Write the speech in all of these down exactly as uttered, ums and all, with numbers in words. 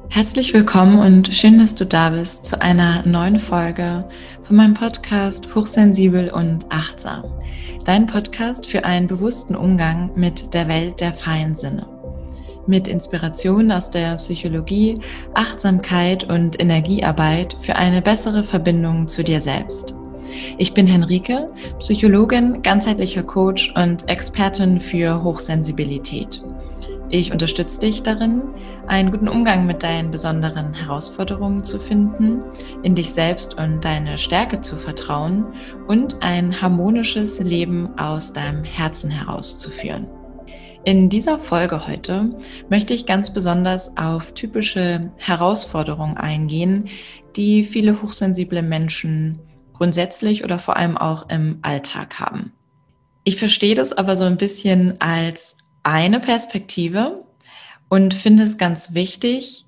Herzlich willkommen und schön, dass du da bist zu einer neuen Folge von meinem Podcast Hochsensibel und Achtsam. Dein Podcast für einen bewussten Umgang mit der Welt der freien Sinne. Mit Inspirationen aus der Psychologie, Achtsamkeit und Energiearbeit für eine bessere Verbindung zu dir selbst. Ich bin Henrike, Psychologin, ganzheitlicher Coach und Expertin für Hochsensibilität. Ich unterstütze dich darin, einen guten Umgang mit deinen besonderen Herausforderungen zu finden, in dich selbst und deine Stärke zu vertrauen und ein harmonisches Leben aus deinem Herzen herauszuführen. In dieser Folge heute möchte ich ganz besonders auf typische Herausforderungen eingehen, die viele hochsensible Menschen grundsätzlich oder vor allem auch im Alltag haben. Ich verstehe das aber so ein bisschen als eine Perspektive und finde es ganz wichtig,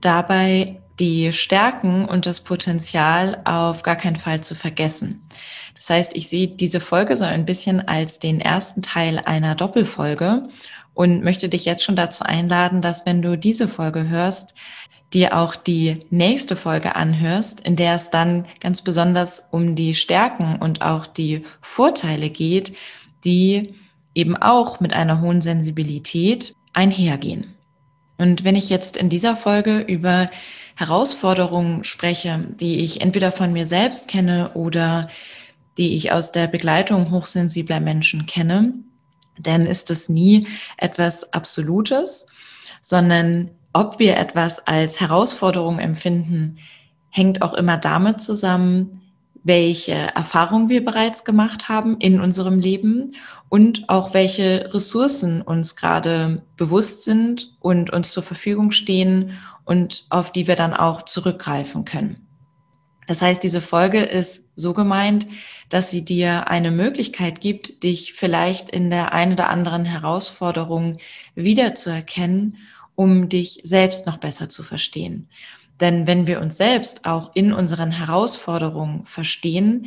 dabei die Stärken und das Potenzial auf gar keinen Fall zu vergessen. Das heißt, ich sehe diese Folge so ein bisschen als den ersten Teil einer Doppelfolge und möchte dich jetzt schon dazu einladen, dass, wenn du diese Folge hörst, dir auch die nächste Folge anhörst, in der es dann ganz besonders um die Stärken und auch die Vorteile geht, die eben auch mit einer hohen Sensibilität einhergehen. Und wenn ich jetzt in dieser Folge über Herausforderungen spreche, die ich entweder von mir selbst kenne oder die ich aus der Begleitung hochsensibler Menschen kenne, dann ist es nie etwas Absolutes, sondern ob wir etwas als Herausforderung empfinden, hängt auch immer damit zusammen, welche Erfahrungen wir bereits gemacht haben in unserem Leben und auch welche Ressourcen uns gerade bewusst sind und uns zur Verfügung stehen und auf die wir dann auch zurückgreifen können. Das heißt, diese Folge ist so gemeint, dass sie dir eine Möglichkeit gibt, dich vielleicht in der einen oder anderen Herausforderung wiederzuerkennen, um dich selbst noch besser zu verstehen. Denn wenn wir uns selbst auch in unseren Herausforderungen verstehen,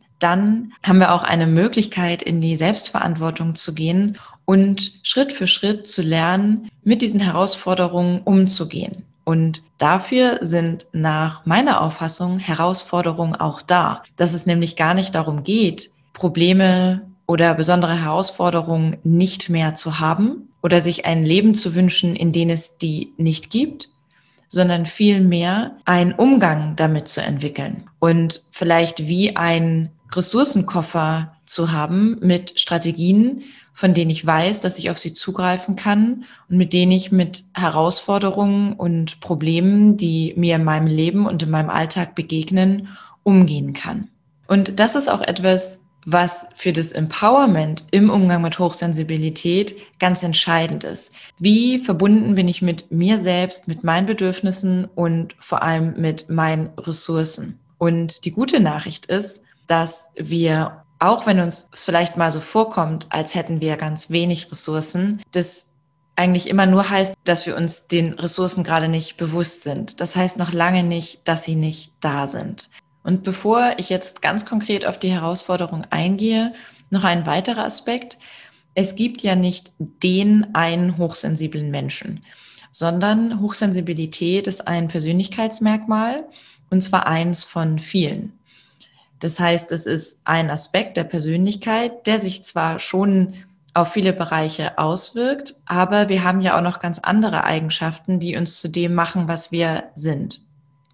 dann haben wir auch eine Möglichkeit, in die Selbstverantwortung zu gehen und Schritt für Schritt zu lernen, mit diesen Herausforderungen umzugehen. Und dafür sind nach meiner Auffassung Herausforderungen auch da. Dass es nämlich gar nicht darum geht, Probleme oder besondere Herausforderungen nicht mehr zu haben oder sich ein Leben zu wünschen, in dem es die nicht gibt, sondern vielmehr einen Umgang damit zu entwickeln und vielleicht wie ein Ressourcenkoffer zu haben mit Strategien, von denen ich weiß, dass ich auf sie zugreifen kann und mit denen ich mit Herausforderungen und Problemen, die mir in meinem Leben und in meinem Alltag begegnen, umgehen kann. Und das ist auch etwas, was für das Empowerment im Umgang mit Hochsensibilität ganz entscheidend ist. Wie verbunden bin ich mit mir selbst, mit meinen Bedürfnissen und vor allem mit meinen Ressourcen? Und die gute Nachricht ist, dass wir, auch wenn uns es vielleicht mal so vorkommt, als hätten wir ganz wenig Ressourcen, das eigentlich immer nur heißt, dass wir uns den Ressourcen gerade nicht bewusst sind. Das heißt noch lange nicht, dass sie nicht da sind. Und bevor ich jetzt ganz konkret auf die Herausforderung eingehe, noch ein weiterer Aspekt. Es gibt ja nicht den einen hochsensiblen Menschen, sondern Hochsensibilität ist ein Persönlichkeitsmerkmal und zwar eins von vielen. Das heißt, es ist ein Aspekt der Persönlichkeit, der sich zwar schon auf viele Bereiche auswirkt, aber wir haben ja auch noch ganz andere Eigenschaften, die uns zu dem machen, was wir sind.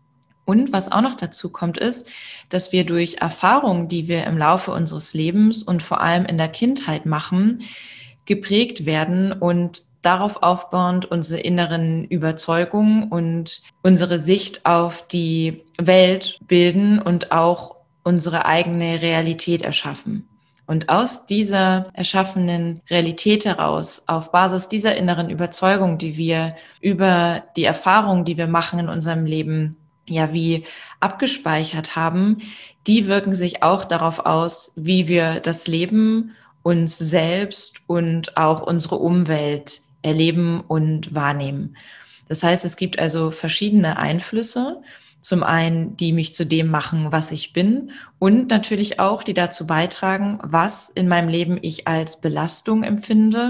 Und was auch noch dazu kommt, ist, dass wir durch Erfahrungen, die wir im Laufe unseres Lebens und vor allem in der Kindheit machen, geprägt werden und darauf aufbauend unsere inneren Überzeugungen und unsere Sicht auf die Welt bilden und auch unsere eigene Realität erschaffen. Und aus dieser erschaffenen Realität heraus, auf Basis dieser inneren Überzeugung, die wir über die Erfahrungen, die wir machen in unserem Leben, ja wie abgespeichert haben, die wirken sich auch darauf aus, wie wir das Leben, uns selbst und auch unsere Umwelt erleben und wahrnehmen. Das heißt, es gibt also verschiedene Einflüsse, zum einen, die mich zu dem machen, was ich bin, und natürlich auch, die dazu beitragen, was in meinem Leben ich als Belastung empfinde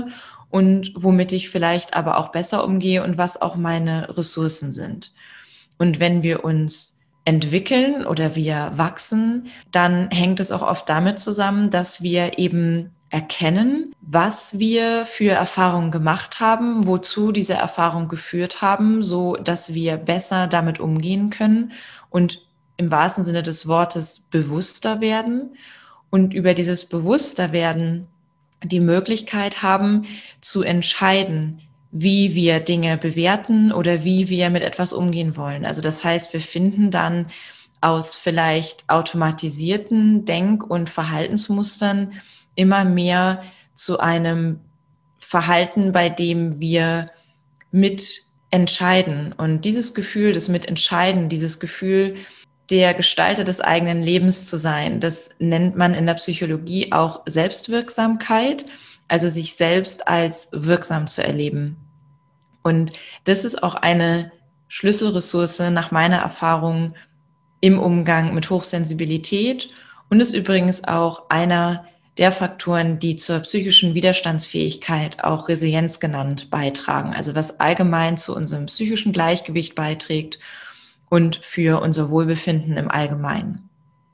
und womit ich vielleicht aber auch besser umgehe und was auch meine Ressourcen sind. Und wenn wir uns entwickeln oder wir wachsen, dann hängt es auch oft damit zusammen, dass wir eben erkennen, was wir für Erfahrungen gemacht haben, wozu diese Erfahrungen geführt haben, so dass wir besser damit umgehen können und im wahrsten Sinne des Wortes bewusster werden und über dieses Bewussterwerden die Möglichkeit haben, zu entscheiden, wie wir Dinge bewerten oder wie wir mit etwas umgehen wollen. Also das heißt, wir finden dann aus vielleicht automatisierten Denk- und Verhaltensmustern immer mehr zu einem Verhalten, bei dem wir mitentscheiden. Und dieses Gefühl des Mitentscheiden, dieses Gefühl, der Gestalter des eigenen Lebens zu sein, das nennt man in der Psychologie auch Selbstwirksamkeit, also sich selbst als wirksam zu erleben. Und das ist auch eine Schlüsselressource nach meiner Erfahrung im Umgang mit Hochsensibilität und ist übrigens auch einer der Faktoren, die zur psychischen Widerstandsfähigkeit, auch Resilienz genannt, beitragen. Also was allgemein zu unserem psychischen Gleichgewicht beiträgt und für unser Wohlbefinden im Allgemeinen.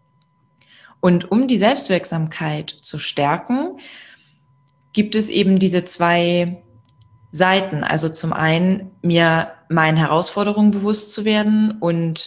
Und um die Selbstwirksamkeit zu stärken, gibt es eben diese zwei Seiten. Also zum einen, mir meinen Herausforderungen bewusst zu werden und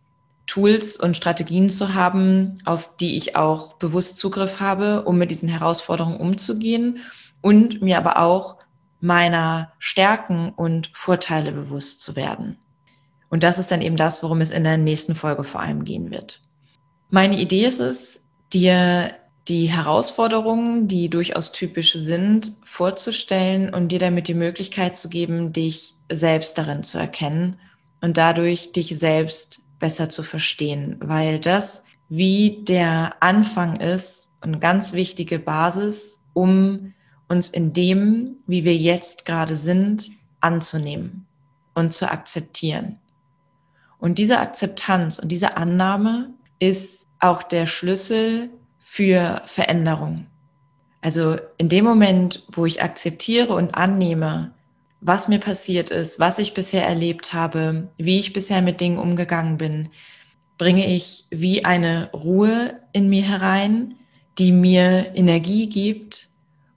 Tools und Strategien zu haben, auf die ich auch bewusst Zugriff habe, um mit diesen Herausforderungen umzugehen und mir aber auch meiner Stärken und Vorteile bewusst zu werden. Und das ist dann eben das, worum es in der nächsten Folge vor allem gehen wird. Meine Idee ist es, dir die Herausforderungen, die durchaus typisch sind, vorzustellen und dir damit die Möglichkeit zu geben, dich selbst darin zu erkennen und dadurch dich selbst besser zu verstehen, weil das wie der Anfang ist, eine ganz wichtige Basis, um uns in dem, wie wir jetzt gerade sind, anzunehmen und zu akzeptieren. Und diese Akzeptanz und diese Annahme ist auch der Schlüssel für Veränderung. Also in dem Moment, wo ich akzeptiere und annehme, was mir passiert ist, was ich bisher erlebt habe, wie ich bisher mit Dingen umgegangen bin, bringe ich wie eine Ruhe in mir herein, die mir Energie gibt,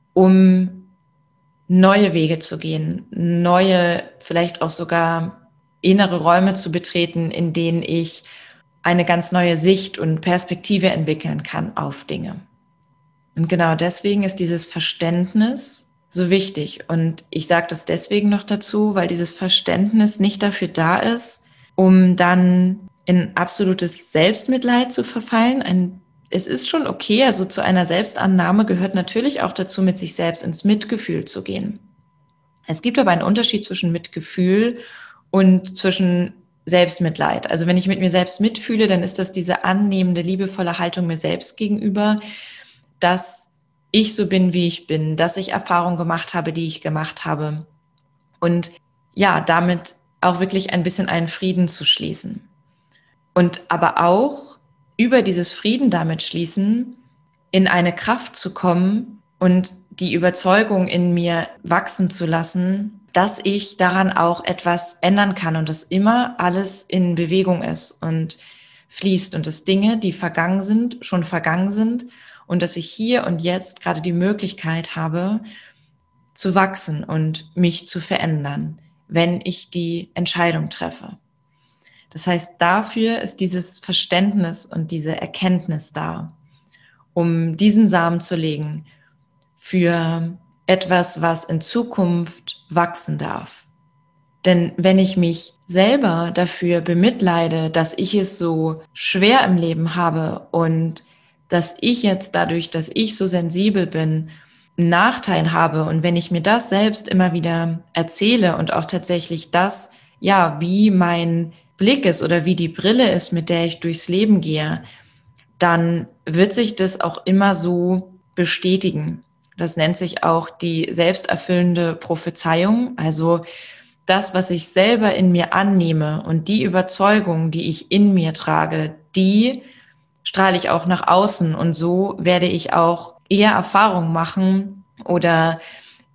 um neue Wege zu gehen, neue, vielleicht auch sogar innere Räume zu betreten, in denen ich eine ganz neue Sicht und Perspektive entwickeln kann auf Dinge. Und genau deswegen ist dieses Verständnis so wichtig. Und ich sage das deswegen noch dazu, weil dieses Verständnis nicht dafür da ist, um dann in absolutes Selbstmitleid zu verfallen. Ein, es ist schon okay, also zu einer Selbstannahme gehört natürlich auch dazu, mit sich selbst ins Mitgefühl zu gehen. Es gibt aber einen Unterschied zwischen Mitgefühl und zwischen Selbstmitleid. Also wenn ich mit mir selbst mitfühle, dann ist das diese annehmende, liebevolle Haltung mir selbst gegenüber, dass ich so bin, wie ich bin, dass ich Erfahrungen gemacht habe, die ich gemacht habe. Und ja, damit auch wirklich ein bisschen einen Frieden zu schließen. Und aber auch über dieses Frieden damit schließen, in eine Kraft zu kommen und die Überzeugung in mir wachsen zu lassen, dass ich daran auch etwas ändern kann und dass immer alles in Bewegung ist und fließt und dass Dinge, die vergangen sind, schon vergangen sind und dass ich hier und jetzt gerade die Möglichkeit habe, zu wachsen und mich zu verändern, wenn ich die Entscheidung treffe. Das heißt, dafür ist dieses Verständnis und diese Erkenntnis da, um diesen Samen zu legen für etwas, was in Zukunft wachsen darf. Denn wenn ich mich selber dafür bemitleide, dass ich es so schwer im Leben habe und dass ich jetzt dadurch, dass ich so sensibel bin, einen Nachteil habe und wenn ich mir das selbst immer wieder erzähle und auch tatsächlich das, ja, wie mein Blick ist oder wie die Brille ist, mit der ich durchs Leben gehe, dann wird sich das auch immer so bestätigen. Das nennt sich auch die selbsterfüllende Prophezeiung, also das, was ich selber in mir annehme und die Überzeugung, die ich in mir trage, die strahle ich auch nach außen und so werde ich auch eher Erfahrung machen oder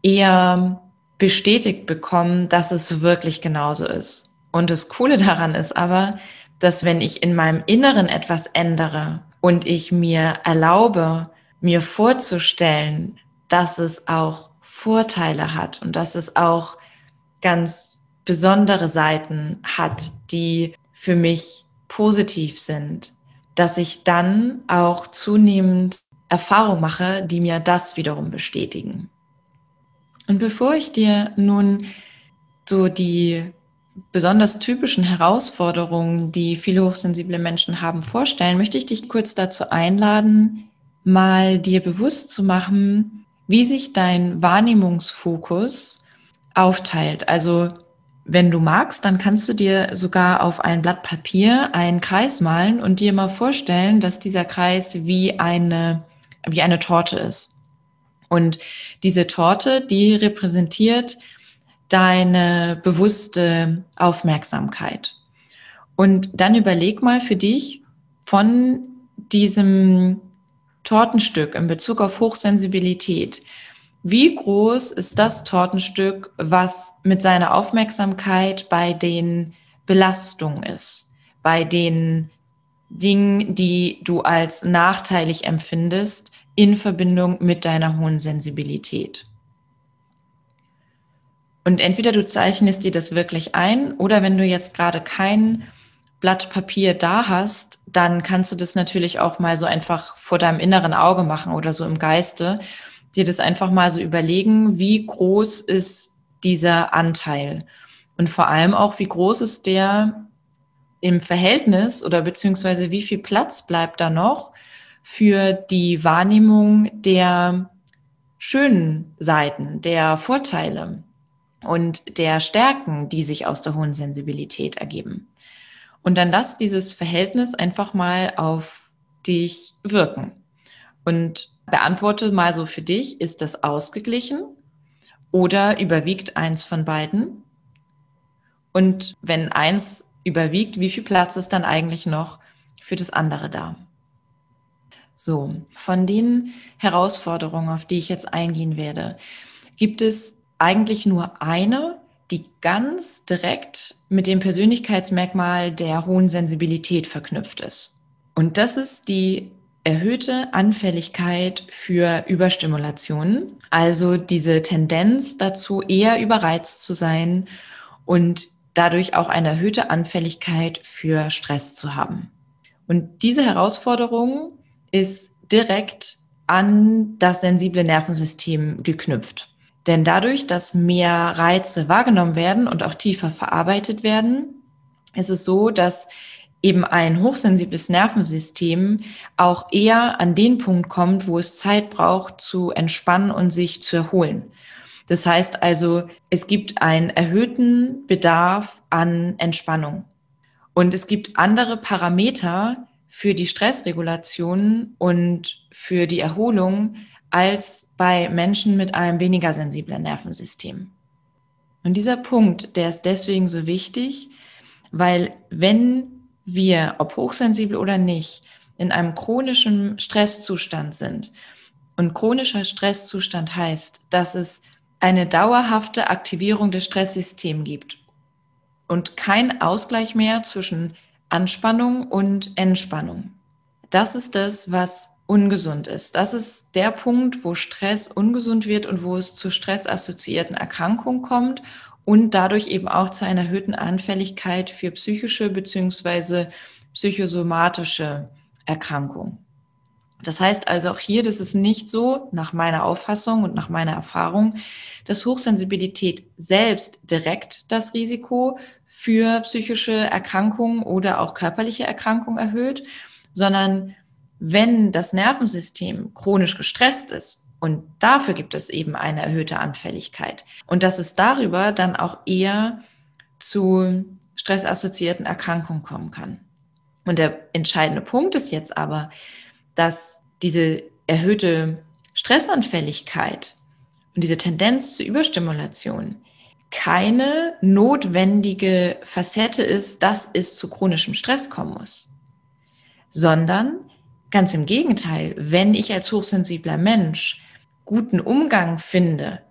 eher bestätigt bekommen, dass es wirklich genauso ist. Und das Coole daran ist aber, dass wenn ich in meinem Inneren etwas ändere und ich mir erlaube, mir vorzustellen, dass es auch Vorteile hat und dass es auch ganz besondere Seiten hat, die für mich positiv sind, dass ich dann auch zunehmend Erfahrung mache, die mir das wiederum bestätigen. Und bevor ich dir nun so die besonders typischen Herausforderungen, die viele hochsensible Menschen haben, vorstellen, möchte ich dich kurz dazu einladen, mal dir bewusst zu machen, wie sich dein Wahrnehmungsfokus aufteilt. Also wenn du magst, dann kannst du dir sogar auf ein Blatt Papier einen Kreis malen und dir mal vorstellen, dass dieser Kreis wie eine, wie eine Torte ist. Und diese Torte, die repräsentiert deine bewusste Aufmerksamkeit. Und dann überleg mal für dich von diesem Tortenstück in Bezug auf Hochsensibilität, wie groß ist das Tortenstück, was mit seiner Aufmerksamkeit bei den Belastungen ist, bei den Dingen, die du als nachteilig empfindest, in Verbindung mit deiner hohen Sensibilität. Und entweder du zeichnest dir das wirklich ein oder wenn du jetzt gerade kein Blatt Papier da hast, dann kannst du das natürlich auch mal so einfach vor deinem inneren Auge machen oder so im Geiste, dir das einfach mal so überlegen, wie groß ist dieser Anteil und vor allem auch, wie groß ist der im Verhältnis oder beziehungsweise wie viel Platz bleibt da noch für die Wahrnehmung der schönen Seiten, der Vorteile und der Stärken, die sich aus der hohen Sensibilität ergeben. Und dann lass dieses Verhältnis einfach mal auf dich wirken und beantworte mal so für dich, ist das ausgeglichen oder überwiegt eins von beiden? Und wenn eins überwiegt, wie viel Platz ist dann eigentlich noch für das andere da? So, von den Herausforderungen, auf die ich jetzt eingehen werde, gibt es eigentlich nur eine, die ganz direkt mit dem Persönlichkeitsmerkmal der hohen Sensibilität verknüpft ist. Und das ist die erhöhte Anfälligkeit für Überstimulationen, also diese Tendenz dazu, eher überreizt zu sein und dadurch auch eine erhöhte Anfälligkeit für Stress zu haben. Und diese Herausforderung ist direkt an das sensible Nervensystem geknüpft. Denn dadurch, dass mehr Reize wahrgenommen werden und auch tiefer verarbeitet werden, ist es so, dass eben ein hochsensibles Nervensystem auch eher an den Punkt kommt, wo es Zeit braucht, zu entspannen und sich zu erholen. Das heißt also, es gibt einen erhöhten Bedarf an Entspannung. Und es gibt andere Parameter für die Stressregulation und für die Erholung als bei Menschen mit einem weniger sensiblen Nervensystem. Und dieser Punkt, der ist deswegen so wichtig, weil wenn wir, ob hochsensibel oder nicht, in einem chronischen Stresszustand sind, und chronischer Stresszustand heißt, dass es eine dauerhafte Aktivierung des Stresssystems gibt und kein Ausgleich mehr zwischen Anspannung und Entspannung. Das ist das, was ungesund ist. Das ist der Punkt, wo Stress ungesund wird und wo es zu stressassoziierten Erkrankungen kommt und dadurch eben auch zu einer erhöhten Anfälligkeit für psychische bzw. psychosomatische Erkrankungen. Das heißt also auch hier, das ist nicht so, nach meiner Auffassung und nach meiner Erfahrung, dass Hochsensibilität selbst direkt das Risiko für psychische Erkrankungen oder auch körperliche Erkrankungen erhöht, sondern wenn das Nervensystem chronisch gestresst ist, und dafür gibt es eben eine erhöhte Anfälligkeit, und dass es darüber dann auch eher zu stressassoziierten Erkrankungen kommen kann. Und der entscheidende Punkt ist jetzt aber, dass diese erhöhte Stressanfälligkeit und diese Tendenz zur Überstimulation keine notwendige Facette ist, dass es zu chronischem Stress kommen muss, sondern ganz im Gegenteil, wenn ich als hochsensibler Mensch guten Umgang finde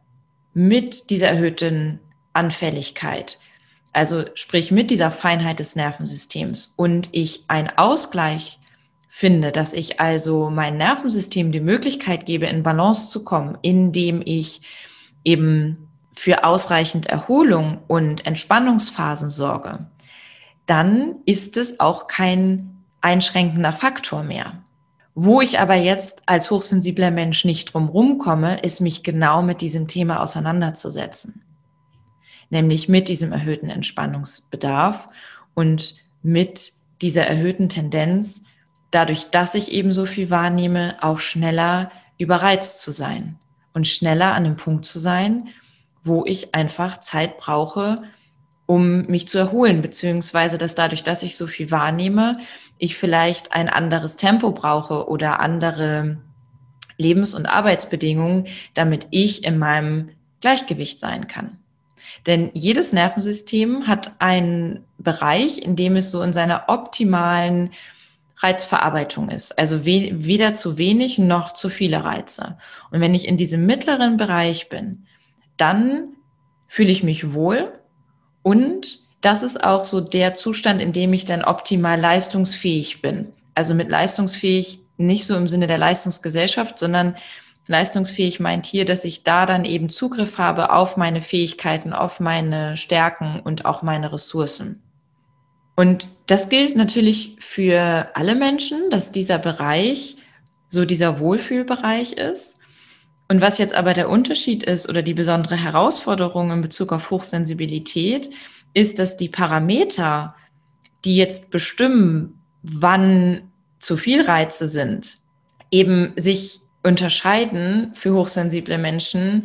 mit dieser erhöhten Anfälligkeit, also sprich mit dieser Feinheit des Nervensystems, und ich einen Ausgleich finde, dass ich also mein Nervensystem die Möglichkeit gebe, in Balance zu kommen, indem ich eben für ausreichend Erholung und Entspannungsphasen sorge, dann ist es auch kein einschränkender Faktor mehr. Wo ich aber jetzt als hochsensibler Mensch nicht drum rumkomme, ist, mich genau mit diesem Thema auseinanderzusetzen. Nämlich mit diesem erhöhten Entspannungsbedarf und mit dieser erhöhten Tendenz, dadurch, dass ich eben so viel wahrnehme, auch schneller überreizt zu sein und schneller an dem Punkt zu sein, wo ich einfach Zeit brauche, um mich zu erholen, beziehungsweise dass dadurch, dass ich so viel wahrnehme, ich vielleicht ein anderes Tempo brauche oder andere Lebens- und Arbeitsbedingungen, damit ich in meinem Gleichgewicht sein kann. Denn jedes Nervensystem hat einen Bereich, in dem es so in seiner optimalen Reizverarbeitung ist. Also we- weder zu wenig noch zu viele Reize. Und wenn ich in diesem mittleren Bereich bin, dann fühle ich mich wohl, und das ist auch so der Zustand, in dem ich dann optimal leistungsfähig bin. Also mit leistungsfähig nicht so im Sinne der Leistungsgesellschaft, sondern leistungsfähig meint hier, dass ich da dann eben Zugriff habe auf meine Fähigkeiten, auf meine Stärken und auch meine Ressourcen. Und das gilt natürlich für alle Menschen, dass dieser Bereich so dieser Wohlfühlbereich ist. Und was jetzt aber der Unterschied ist oder die besondere Herausforderung in Bezug auf Hochsensibilität, ist, dass die Parameter, die jetzt bestimmen, wann zu viel Reize sind, eben sich unterscheiden für hochsensible Menschen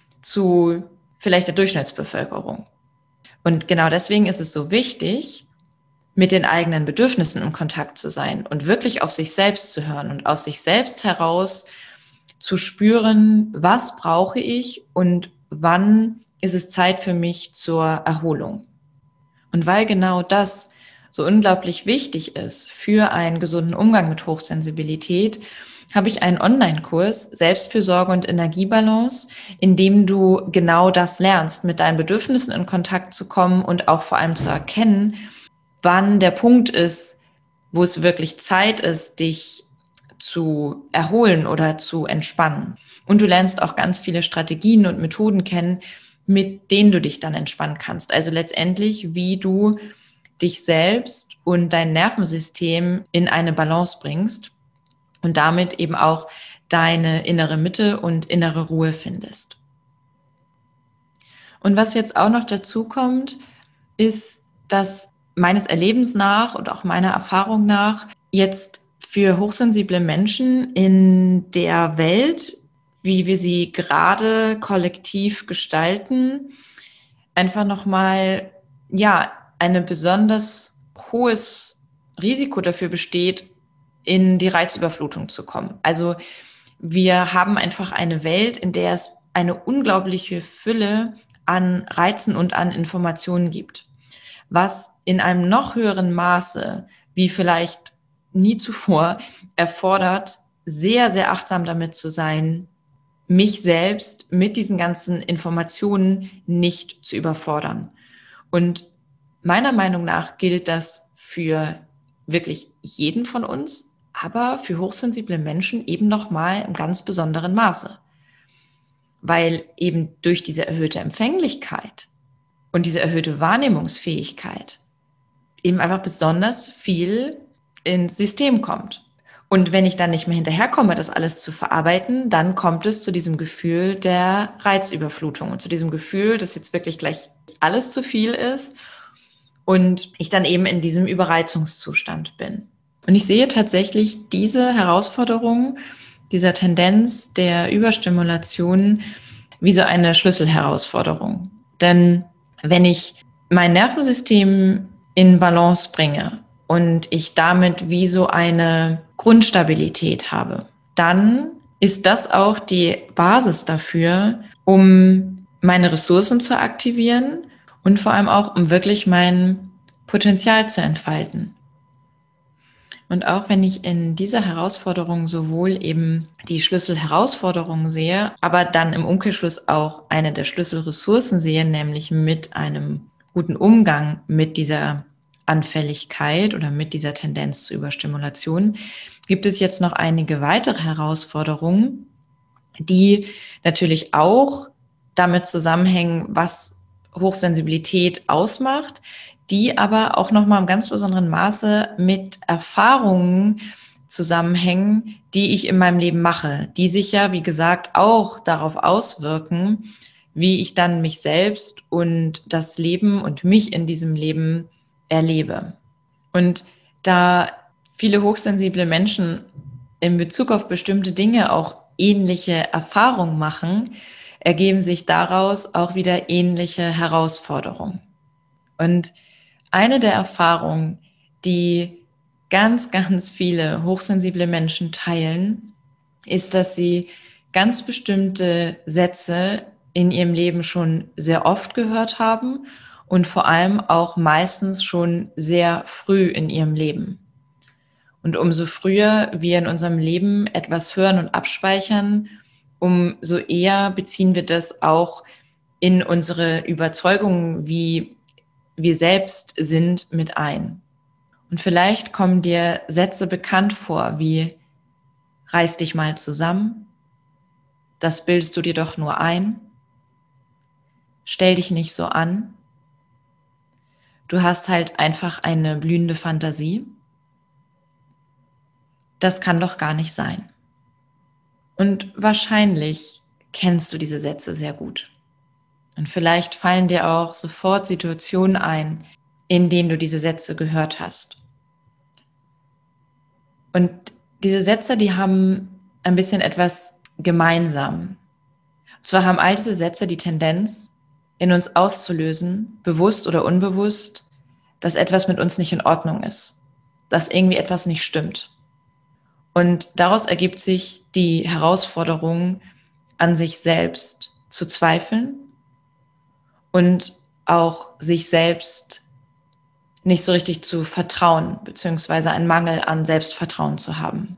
zu vielleicht der Durchschnittsbevölkerung. Und genau deswegen ist es so wichtig, mit den eigenen Bedürfnissen in Kontakt zu sein und wirklich auf sich selbst zu hören und aus sich selbst heraus zu spüren, was brauche ich und wann ist es Zeit für mich zur Erholung. Und weil genau das so unglaublich wichtig ist für einen gesunden Umgang mit Hochsensibilität, habe ich einen Online-Kurs Selbstfürsorge und Energiebalance, in dem du genau das lernst, mit deinen Bedürfnissen in Kontakt zu kommen und auch vor allem zu erkennen, wann der Punkt ist, wo es wirklich Zeit ist, dich zu erholen oder zu entspannen. Und du lernst auch ganz viele Strategien und Methoden kennen, mit denen du dich dann entspannen kannst. Also letztendlich, wie du dich selbst und dein Nervensystem in eine Balance bringst und damit eben auch deine innere Mitte und innere Ruhe findest. Und was jetzt auch noch dazu kommt, ist, dass meines Erlebens nach und auch meiner Erfahrung nach jetzt für hochsensible Menschen in der Welt, wie wir sie gerade kollektiv gestalten, einfach nochmal, ja, ein besonders hohes Risiko dafür besteht, in die Reizüberflutung zu kommen. Also wir haben einfach eine Welt, in der es eine unglaubliche Fülle an Reizen und an Informationen gibt, was in einem noch höheren Maße, wie vielleicht nie zuvor, erfordert, sehr, sehr achtsam damit zu sein, mich selbst mit diesen ganzen Informationen nicht zu überfordern. Und meiner Meinung nach gilt das für wirklich jeden von uns, aber für hochsensible Menschen eben nochmal im ganz besonderen Maße. Weil eben durch diese erhöhte Empfänglichkeit und diese erhöhte Wahrnehmungsfähigkeit eben einfach besonders viel ins System kommt. Und wenn ich dann nicht mehr hinterherkomme, das alles zu verarbeiten, dann kommt es zu diesem Gefühl der Reizüberflutung und zu diesem Gefühl, dass jetzt wirklich gleich alles zu viel ist und ich dann eben in diesem Überreizungszustand bin. Und ich sehe tatsächlich diese Herausforderung, dieser Tendenz der Überstimulation wie so eine Schlüsselherausforderung. Denn wenn ich mein Nervensystem in Balance bringe und ich damit wie so eine Grundstabilität habe, dann ist das auch die Basis dafür, um meine Ressourcen zu aktivieren und vor allem auch, um wirklich mein Potenzial zu entfalten. Und auch wenn ich in dieser Herausforderung sowohl eben die Schlüsselherausforderung sehe, aber dann im Umkehrschluss auch eine der Schlüsselressourcen sehe, nämlich mit einem guten Umgang mit dieser Anfälligkeit oder mit dieser Tendenz zur Überstimulation, gibt es jetzt noch einige weitere Herausforderungen, die natürlich auch damit zusammenhängen, was Hochsensibilität ausmacht, die aber auch nochmal im ganz besonderen Maße mit Erfahrungen zusammenhängen, die ich in meinem Leben mache, die sich ja, wie gesagt, auch darauf auswirken, wie ich dann mich selbst und das Leben und mich in diesem Leben erlebe. Und da viele hochsensible Menschen in Bezug auf bestimmte Dinge auch ähnliche Erfahrungen machen, ergeben sich daraus auch wieder ähnliche Herausforderungen. Und eine der Erfahrungen, die ganz, ganz viele hochsensible Menschen teilen, ist, dass sie ganz bestimmte Sätze in ihrem Leben schon sehr oft gehört haben und vor allem auch meistens schon sehr früh in ihrem Leben. Und umso früher wir in unserem Leben etwas hören und abspeichern, umso eher beziehen wir das auch in unsere Überzeugungen, wie wir selbst sind, mit ein. Und vielleicht kommen dir Sätze bekannt vor, wie reiß dich mal zusammen, das bildest du dir doch nur ein, stell dich nicht so an, du hast halt einfach eine blühende Fantasie, das kann doch gar nicht sein. Und wahrscheinlich kennst du diese Sätze sehr gut. Und vielleicht fallen dir auch sofort Situationen ein, in denen du diese Sätze gehört hast. Und diese Sätze, die haben ein bisschen etwas gemeinsam. Und zwar haben all diese Sätze die Tendenz, in uns auszulösen, bewusst oder unbewusst, dass etwas mit uns nicht in Ordnung ist, dass irgendwie etwas nicht stimmt. Und daraus ergibt sich die Herausforderung, an sich selbst zu zweifeln und auch sich selbst nicht so richtig zu vertrauen, beziehungsweise einen Mangel an Selbstvertrauen zu haben.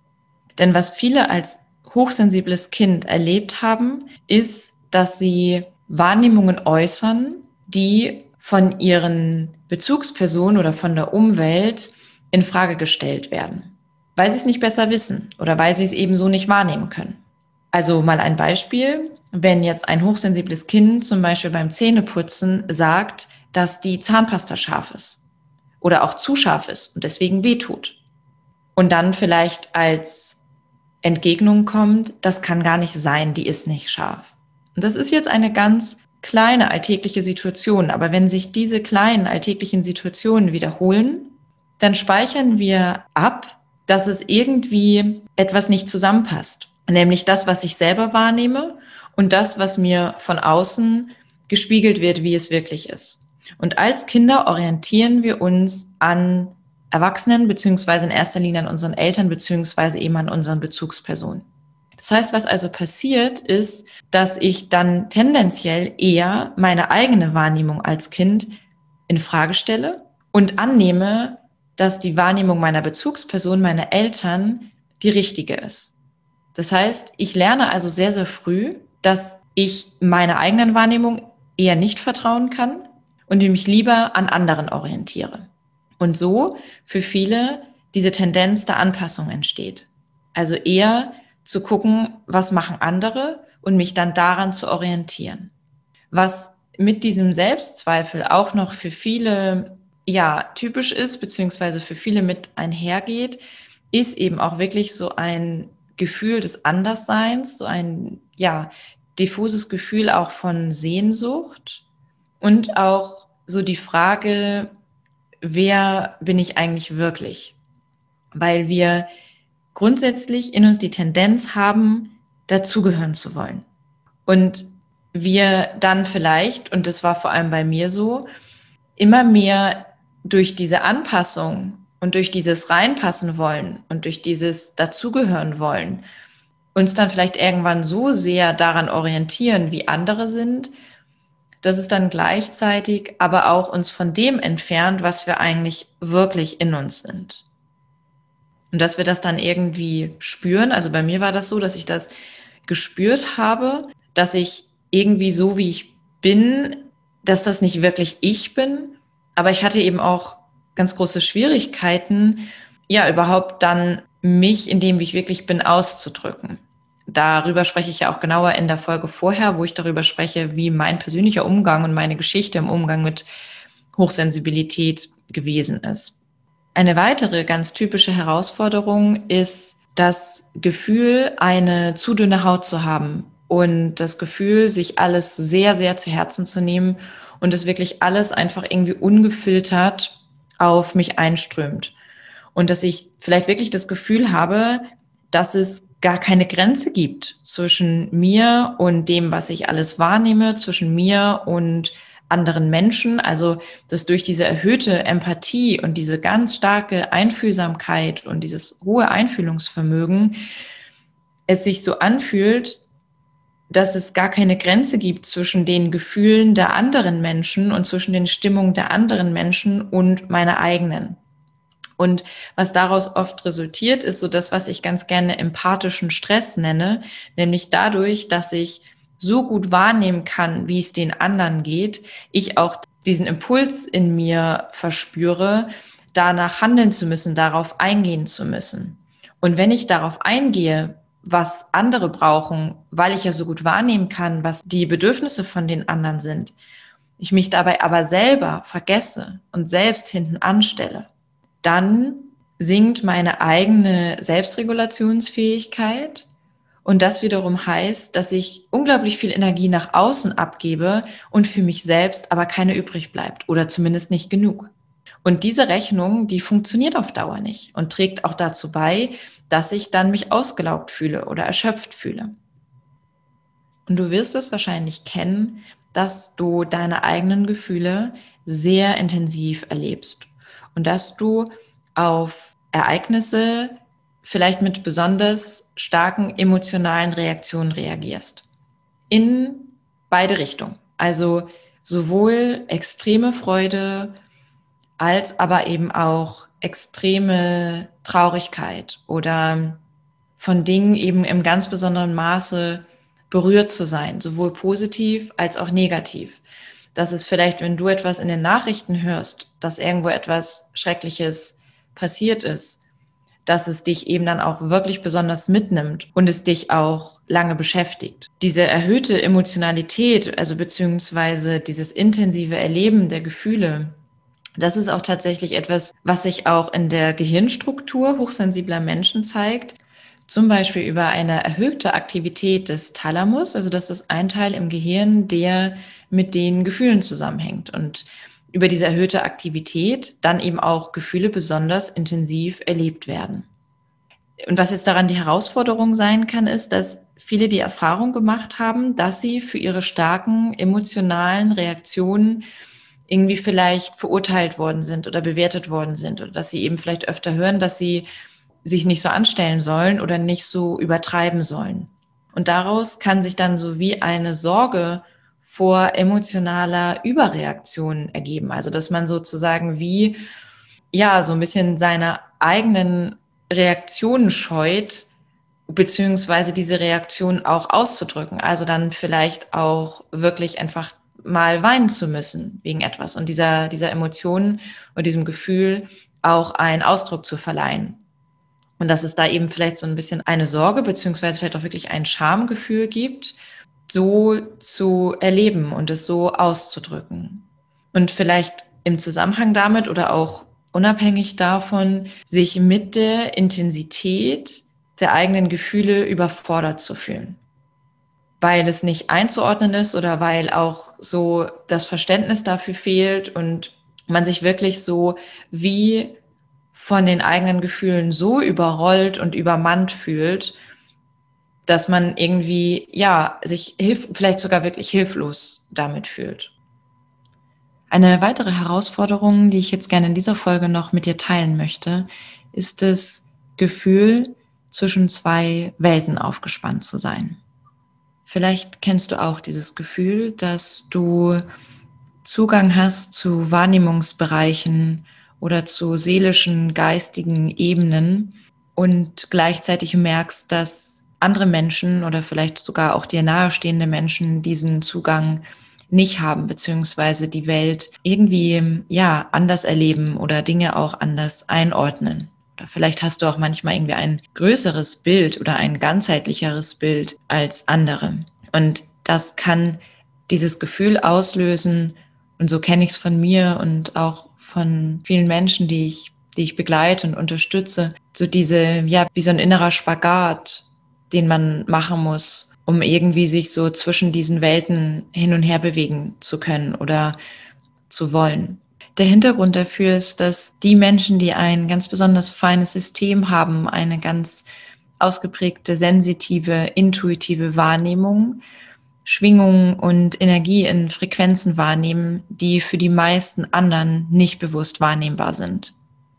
Denn was viele als hochsensibles Kind erlebt haben, ist, dass sie Wahrnehmungen äußern, die von ihren Bezugspersonen oder von der Umwelt in Frage gestellt werden, weil sie es nicht besser wissen oder weil sie es eben so nicht wahrnehmen können. Also mal ein Beispiel, wenn jetzt ein hochsensibles Kind zum Beispiel beim Zähneputzen sagt, dass die Zahnpasta scharf ist oder auch zu scharf ist und deswegen wehtut. Und dann vielleicht als Entgegnung kommt, das kann gar nicht sein, die ist nicht scharf. Und das ist jetzt eine ganz kleine alltägliche Situation, aber wenn sich diese kleinen alltäglichen Situationen wiederholen, dann speichern wir ab, dass es irgendwie etwas nicht zusammenpasst. Nämlich das, was ich selber wahrnehme und das, was mir von außen gespiegelt wird, wie es wirklich ist. Und als Kinder orientieren wir uns an Erwachsenen, beziehungsweise in erster Linie an unseren Eltern, beziehungsweise eben an unseren Bezugspersonen. Das heißt, was also passiert, ist, dass ich dann tendenziell eher meine eigene Wahrnehmung als Kind in Frage stelle und annehme, dass die Wahrnehmung meiner Bezugsperson, meiner Eltern, die richtige ist. Das heißt, ich lerne also sehr, sehr früh, dass ich meiner eigenen Wahrnehmung eher nicht vertrauen kann und mich lieber an anderen orientiere. Und so für viele diese Tendenz der Anpassung entsteht. Also eher zu gucken, was machen andere und mich dann daran zu orientieren. Was mit diesem Selbstzweifel auch noch für viele ja typisch ist, beziehungsweise für viele mit einhergeht, ist eben auch wirklich so ein Gefühl des Andersseins, so ein ja diffuses Gefühl auch von Sehnsucht und auch so die Frage, wer bin ich eigentlich wirklich? Weil wir grundsätzlich in uns die Tendenz haben, dazugehören zu wollen. Und wir dann vielleicht, und das war vor allem bei mir so, immer mehr durch diese Anpassung und durch dieses Reinpassen wollen und durch dieses Dazugehören wollen, uns dann vielleicht irgendwann so sehr daran orientieren, wie andere sind, dass es dann gleichzeitig aber auch uns von dem entfernt, was wir eigentlich wirklich in uns sind. Und dass wir das dann irgendwie spüren. Also bei mir war das so, dass ich das gespürt habe, dass ich irgendwie so, wie ich bin, dass das nicht wirklich ich bin. Aber ich hatte eben auch ganz große Schwierigkeiten, ja, überhaupt dann mich in dem, wie ich wirklich bin, auszudrücken. Darüber spreche ich ja auch genauer in der Folge vorher, wo ich darüber spreche, wie mein persönlicher Umgang und meine Geschichte im Umgang mit Hochsensibilität gewesen ist. Eine weitere ganz typische Herausforderung ist das Gefühl, eine zu dünne Haut zu haben und das Gefühl, sich alles sehr, sehr zu Herzen zu nehmen und es wirklich alles einfach irgendwie ungefiltert auf mich einströmt. Und dass ich vielleicht wirklich das Gefühl habe, dass es gar keine Grenze gibt zwischen mir und dem, was ich alles wahrnehme, zwischen mir und anderen Menschen. Also, dass durch diese erhöhte Empathie und diese ganz starke Einfühlsamkeit und dieses hohe Einfühlungsvermögen es sich so anfühlt, dass es gar keine Grenze gibt zwischen den Gefühlen der anderen Menschen und zwischen den Stimmungen der anderen Menschen und meiner eigenen. Und was daraus oft resultiert, ist so das, was ich ganz gerne empathischen Stress nenne, nämlich dadurch, dass ich so gut wahrnehmen kann, wie es den anderen geht, ich auch diesen Impuls in mir verspüre, danach handeln zu müssen, darauf eingehen zu müssen. Und wenn ich darauf eingehe, was andere brauchen, weil ich ja so gut wahrnehmen kann, was die Bedürfnisse von den anderen sind, ich mich dabei aber selber vergesse und selbst hinten anstelle, dann sinkt meine eigene Selbstregulationsfähigkeit. Und das wiederum heißt, dass ich unglaublich viel Energie nach außen abgebe und für mich selbst aber keine übrig bleibt oder zumindest nicht genug. Und diese Rechnung, die funktioniert auf Dauer nicht und trägt auch dazu bei, dass ich dann mich ausgelaugt fühle oder erschöpft fühle. Und du wirst es wahrscheinlich kennen, dass du deine eigenen Gefühle sehr intensiv erlebst und dass du auf Ereignisse vielleicht mit besonders starken emotionalen Reaktionen reagierst. In beide Richtungen. Also sowohl extreme Freude als aber eben auch extreme Traurigkeit oder von Dingen eben im ganz besonderen Maße berührt zu sein, sowohl positiv als auch negativ. Das ist vielleicht, wenn du etwas in den Nachrichten hörst, dass irgendwo etwas Schreckliches passiert ist, dass es dich eben dann auch wirklich besonders mitnimmt und es dich auch lange beschäftigt. Diese erhöhte Emotionalität, also beziehungsweise dieses intensive Erleben der Gefühle, das ist auch tatsächlich etwas, was sich auch in der Gehirnstruktur hochsensibler Menschen zeigt. Zum Beispiel über eine erhöhte Aktivität des Thalamus, also das ist ein Teil im Gehirn, der mit den Gefühlen zusammenhängt. Und über diese erhöhte Aktivität dann eben auch Gefühle besonders intensiv erlebt werden. Und was jetzt daran die Herausforderung sein kann, ist, dass viele die Erfahrung gemacht haben, dass sie für ihre starken emotionalen Reaktionen irgendwie vielleicht verurteilt worden sind oder bewertet worden sind oder dass sie eben vielleicht öfter hören, dass sie sich nicht so anstellen sollen oder nicht so übertreiben sollen. Und daraus kann sich dann so wie eine Sorge vor emotionaler Überreaktion ergeben. Also dass man sozusagen wie, ja, so ein bisschen seine eigenen Reaktionen scheut, beziehungsweise diese Reaktion auch auszudrücken. Also dann vielleicht auch wirklich einfach mal weinen zu müssen wegen etwas und dieser, dieser Emotion und diesem Gefühl auch einen Ausdruck zu verleihen. Und dass es da eben vielleicht so ein bisschen eine Sorge, beziehungsweise vielleicht auch wirklich ein Schamgefühl gibt, so zu erleben und es so auszudrücken. Und vielleicht im Zusammenhang damit oder auch unabhängig davon, sich mit der Intensität der eigenen Gefühle überfordert zu fühlen. Weil es nicht einzuordnen ist oder weil auch so das Verständnis dafür fehlt und man sich wirklich so wie von den eigenen Gefühlen so überrollt und übermannt fühlt, dass man irgendwie, ja, sich hilf, vielleicht sogar wirklich hilflos damit fühlt. Eine weitere Herausforderung, die ich jetzt gerne in dieser Folge noch mit dir teilen möchte, ist das Gefühl, zwischen zwei Welten aufgespannt zu sein. Vielleicht kennst du auch dieses Gefühl, dass du Zugang hast zu Wahrnehmungsbereichen oder zu seelischen, geistigen Ebenen, und gleichzeitig merkst, dass andere Menschen oder vielleicht sogar auch dir nahestehende Menschen diesen Zugang nicht haben, beziehungsweise die Welt irgendwie ja anders erleben oder Dinge auch anders einordnen. Oder vielleicht hast du auch manchmal irgendwie ein größeres Bild oder ein ganzheitlicheres Bild als andere. Und das kann dieses Gefühl auslösen, und so kenne ich es von mir und auch von vielen Menschen, die ich, die ich begleite und unterstütze, so diese, ja, wie so ein innerer Spagat, den man machen muss, um irgendwie sich so zwischen diesen Welten hin und her bewegen zu können oder zu wollen. Der Hintergrund dafür ist, dass die Menschen, die ein ganz besonders feines System haben, eine ganz ausgeprägte, sensitive, intuitive Wahrnehmung, Schwingungen und Energie in Frequenzen wahrnehmen, die für die meisten anderen nicht bewusst wahrnehmbar sind.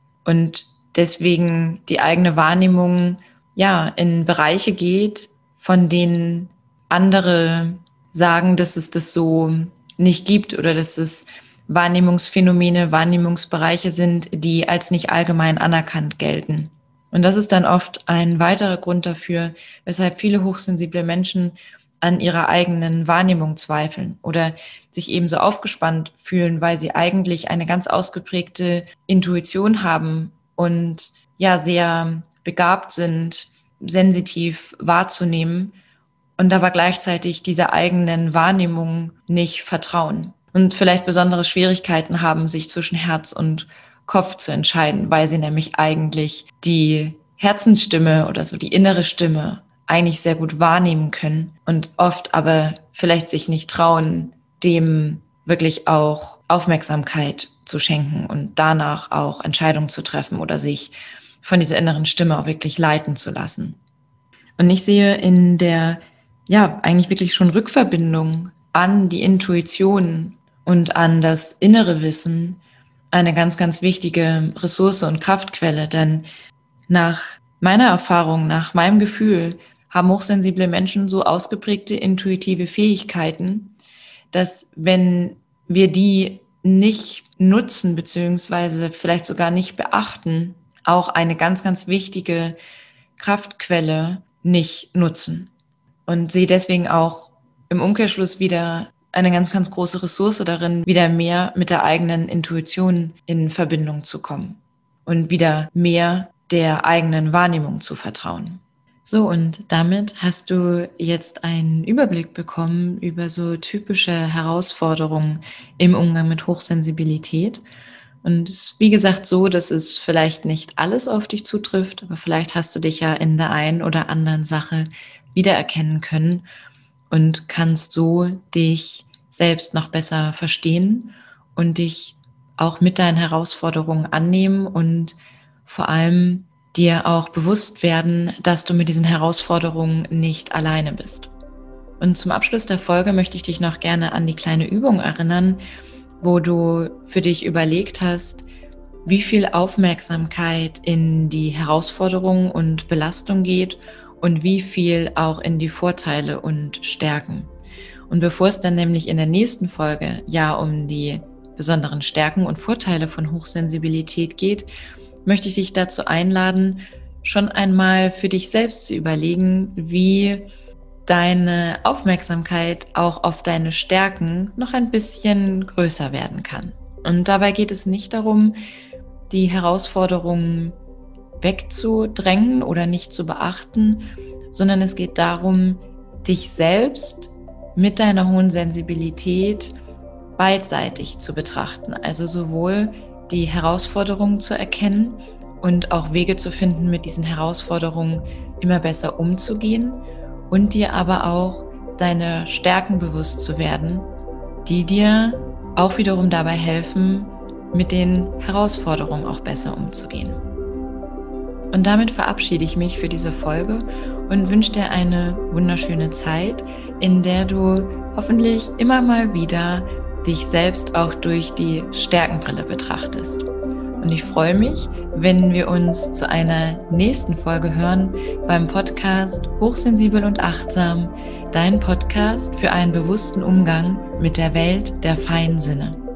Und deswegen die eigene Wahrnehmung ja in Bereiche geht, von denen andere sagen, dass es das so nicht gibt oder dass es Wahrnehmungsphänomene, Wahrnehmungsbereiche sind, die als nicht allgemein anerkannt gelten. Und das ist dann oft ein weiterer Grund dafür, weshalb viele hochsensible Menschen an ihrer eigenen Wahrnehmung zweifeln oder sich eben so aufgespannt fühlen, weil sie eigentlich eine ganz ausgeprägte Intuition haben und ja sehr begabt sind, sensitiv wahrzunehmen und aber gleichzeitig dieser eigenen Wahrnehmung nicht vertrauen und vielleicht besondere Schwierigkeiten haben, sich zwischen Herz und Kopf zu entscheiden, weil sie nämlich eigentlich die Herzensstimme oder so die innere Stimme eigentlich sehr gut wahrnehmen können und oft aber vielleicht sich nicht trauen, dem wirklich auch Aufmerksamkeit zu schenken und danach auch Entscheidungen zu treffen oder sich von dieser inneren Stimme auch wirklich leiten zu lassen. Und ich sehe in der, ja, eigentlich wirklich schon Rückverbindung an die Intuition und an das innere Wissen eine ganz, ganz wichtige Ressource und Kraftquelle, denn nach meiner Erfahrung, nach meinem Gefühl, haben hochsensible Menschen so ausgeprägte intuitive Fähigkeiten, dass wenn wir die nicht nutzen, beziehungsweise vielleicht sogar nicht beachten, auch eine ganz, ganz wichtige Kraftquelle nicht nutzen. Und sie deswegen auch im Umkehrschluss wieder eine ganz, ganz große Ressource darin, wieder mehr mit der eigenen Intuition in Verbindung zu kommen und wieder mehr der eigenen Wahrnehmung zu vertrauen. So, und damit hast du jetzt einen Überblick bekommen über so typische Herausforderungen im Umgang mit Hochsensibilität. Und es ist wie gesagt so, dass es vielleicht nicht alles auf dich zutrifft, aber vielleicht hast du dich ja in der einen oder anderen Sache wiedererkennen können und kannst so dich selbst noch besser verstehen und dich auch mit deinen Herausforderungen annehmen und vor allem dir auch bewusst werden, dass du mit diesen Herausforderungen nicht alleine bist. Und zum Abschluss der Folge möchte ich dich noch gerne an die kleine Übung erinnern, wo du für dich überlegt hast, wie viel Aufmerksamkeit in die Herausforderungen und Belastung geht und wie viel auch in die Vorteile und Stärken. Und bevor es dann nämlich in der nächsten Folge ja um die besonderen Stärken und Vorteile von Hochsensibilität geht, möchte ich dich dazu einladen, schon einmal für dich selbst zu überlegen, wie deine Aufmerksamkeit auch auf deine Stärken noch ein bisschen größer werden kann. Und dabei geht es nicht darum, die Herausforderungen wegzudrängen oder nicht zu beachten, sondern es geht darum, dich selbst mit deiner hohen Sensibilität beidseitig zu betrachten. Also sowohl die Herausforderungen zu erkennen und auch Wege zu finden, mit diesen Herausforderungen immer besser umzugehen und dir aber auch deine Stärken bewusst zu werden, die dir auch wiederum dabei helfen, mit den Herausforderungen auch besser umzugehen. Und damit verabschiede ich mich für diese Folge und wünsche dir eine wunderschöne Zeit, in der du hoffentlich immer mal wieder dich selbst auch durch die Stärkenbrille betrachtest. Und ich freue mich, wenn wir uns zu einer nächsten Folge hören beim Podcast Hochsensibel und Achtsam, dein Podcast für einen bewussten Umgang mit der Welt der feinen Sinne.